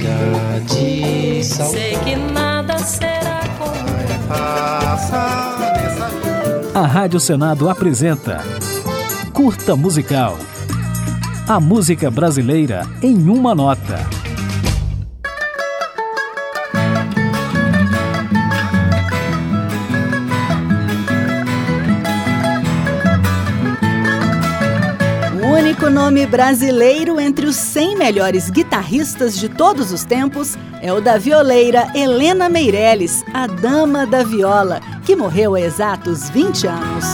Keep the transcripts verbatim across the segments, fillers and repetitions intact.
chega de saudade. Sei que nada será como a Rádio Senado apresenta Curta Musical. A música brasileira em uma nota. O único nome brasileiro entre os cem melhores guitarristas de todos os tempos é o da violeira Helena Meirelles, a dama da viola, que morreu há exatos vinte anos.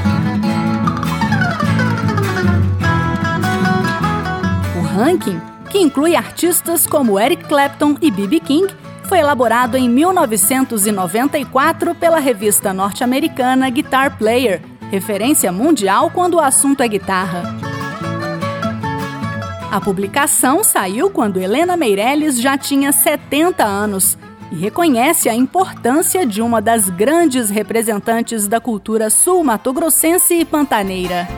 O ranking, que inclui artistas como Eric Clapton e B B King, foi elaborado em mil novecentos e noventa e quatro pela revista norte-americana Guitar Player, referência mundial quando o assunto é guitarra. A publicação saiu quando Helena Meirelles já tinha setenta anos e reconhece a importância de uma das grandes representantes da cultura sul-matogrossense e pantaneira.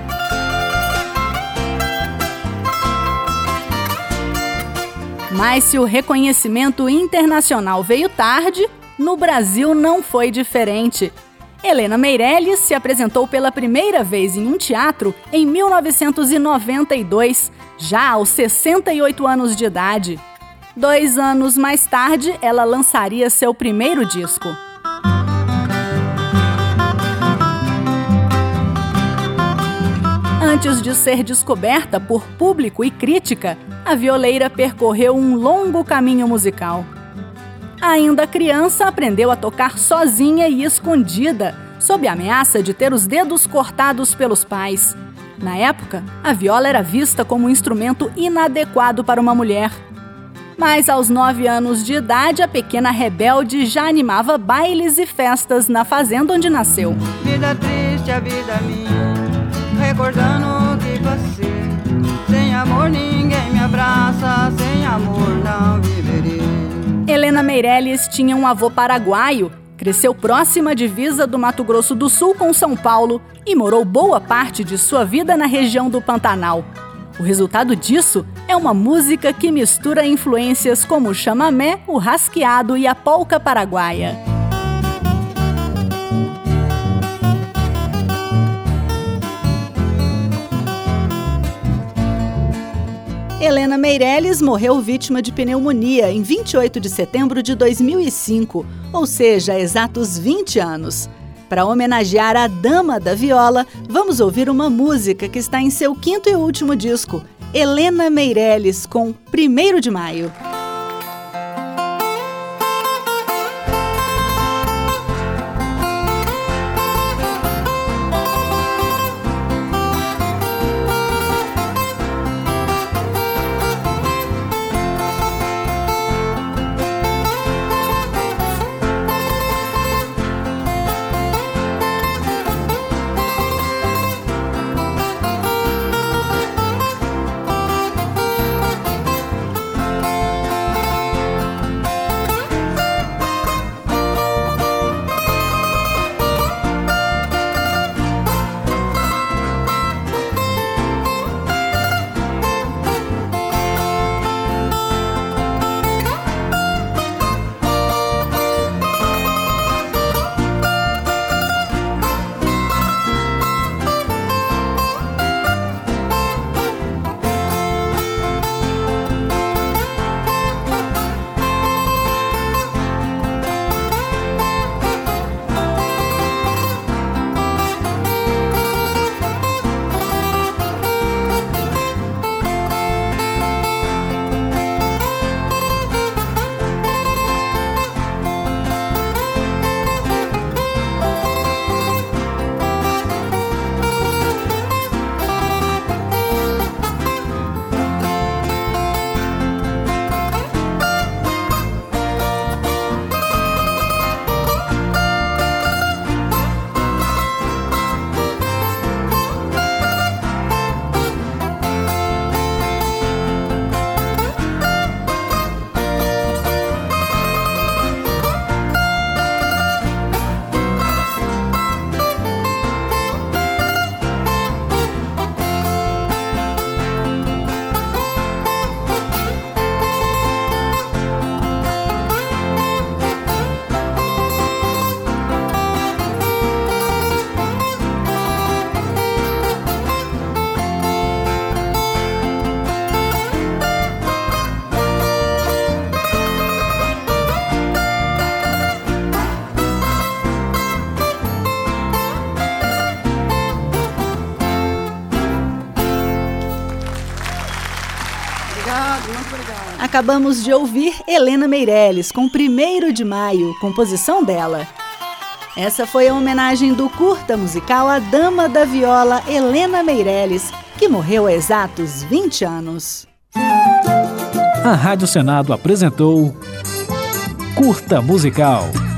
Mas se o reconhecimento internacional veio tarde, no Brasil não foi diferente. Helena Meirelles se apresentou pela primeira vez em um teatro em mil novecentos e noventa e dois, já aos sessenta e oito anos de idade. Dois anos mais tarde, ela lançaria seu primeiro disco. Antes de ser descoberta por público e crítica, a violeira percorreu um longo caminho musical. Ainda criança, aprendeu a tocar sozinha e escondida, sob a ameaça de ter os dedos cortados pelos pais. Na época, a viola era vista como um instrumento inadequado para uma mulher. Mas aos nove anos de idade, a pequena rebelde já animava bailes e festas na fazenda onde nasceu. Vida triste, a vida minha, recordando o que passei. Sem amor ninguém me abraça, sem amor não viverei. Helena Meirelles tinha um avô paraguaio, cresceu próxima à divisa do Mato Grosso do Sul com São Paulo e morou boa parte de sua vida na região do Pantanal. O resultado disso é uma música que mistura influências como o chamamé, o rasqueado e a polca paraguaia. Helena Meirelles morreu vítima de pneumonia em vinte e oito de setembro de dois mil e cinco, ou seja, há exatos vinte anos. Para homenagear a dama da viola, vamos ouvir uma música que está em seu quinto e último disco, Helena Meirelles, com primeiro de maio. obrigado, muito obrigado. Acabamos de ouvir Helena Meirelles com primeiro de maio, composição dela. Essa foi a homenagem do curta musical à dama da viola Helena Meirelles, que morreu há exatos vinte anos. A Rádio Senado apresentou Curta Musical.